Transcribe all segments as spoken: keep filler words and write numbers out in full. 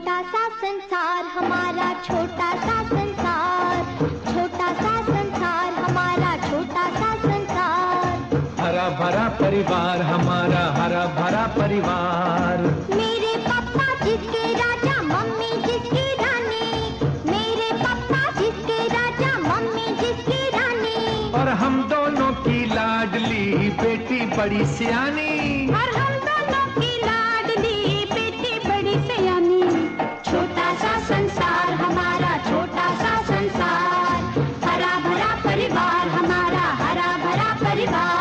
छोटा सा संसार हमारा, छोटा सा संसार, छोटा सा संसार हमारा, छोटा सा संसार। हरा भरा परिवार हमारा, हरा भरा परिवार। मेरे पापा जिसके राजा, मम्मी जिसकी रानी, मेरे पापा जिसके राजा, मम्मी जिसकी रानी। और हम दोनों की लाडली बेटी बड़ी सियानी, और हम दोनों की लाडली बेटी बड़ी सियानी। छोटा सा संसार हमारा, छोटा सा संसार, हरा भरा परिवार हमारा, हरा भरा परिवार।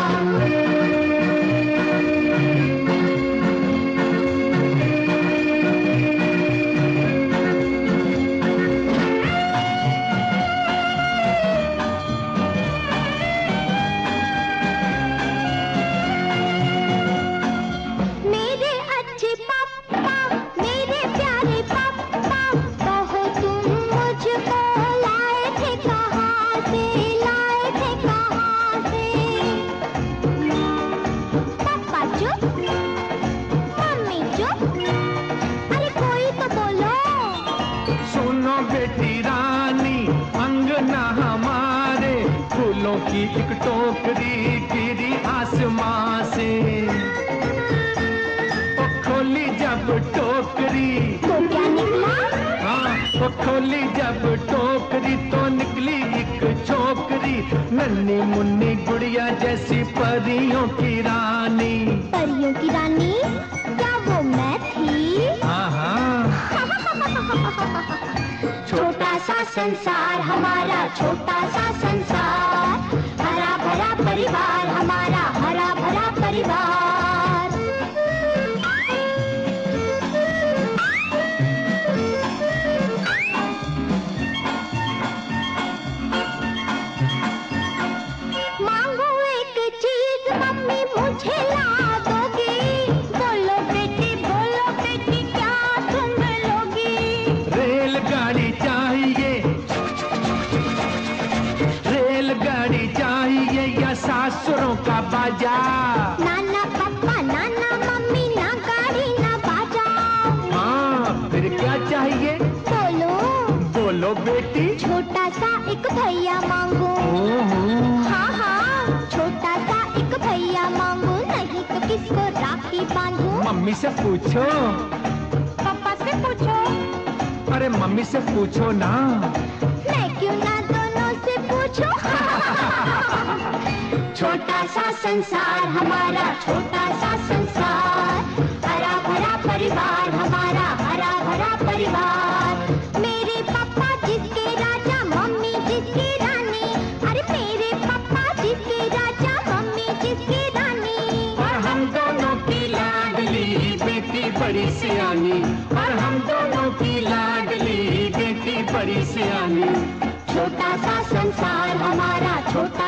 की एक टोकरी गिरी आसमां से, ओ खोली जब टोकरी तो क्या निकला? हाँ, ओ खोली जब टोकरी तो निकली एक छोकरी, नन्ही मुन्नी गुड़िया जैसी परियों की रानी। परियों की रानी? क्या वो मैं थी? हाँ हाँ। छोटा सा संसार हमारा, छोटा सा संसार, हरा भरा परिवार हमारा, हरा भरा परिवार। मांगो एक चीज मम्मी मुझे ला दोगी, बोलो बेटी बोलो बेटी क्या तुम लोगी? रेलगाड़ी चाहिए, रेलगाड़ी चाहिए या सासुरों का बाजा? नाना पापा नाना मम्मी, ना गाड़ी ना बाजा। हाँ, फिर क्या चाहिए? बोलो बोलो बेटी। छोटा सा एक भैया मांगो। हाँ हाँ, छोटा सा एक भैया मांगो, नहीं तो किसको राखी बांधूं? मम्मी से पूछो। पापा से पूछो। अरे मम्मी से पूछो ना। मैं क्यों ना दोनों से पूछूं? छोटा सा संसार हमारा, छोटा सा संसार, हरा भरा परिवार हमारा, हरा भरा परिवार। मेरे पापा जिसके राजा, मम्मी जिसकी रानी, अरे मेरे पापा जिसके राजा, मम्मी जिसकी रानी। और हम दोनों की लाडली बेटी बड़ी सियानी, और हम दोनों की लाडली बेटी बड़ी सियानी। छोटा सा संसार हमारा, छोटा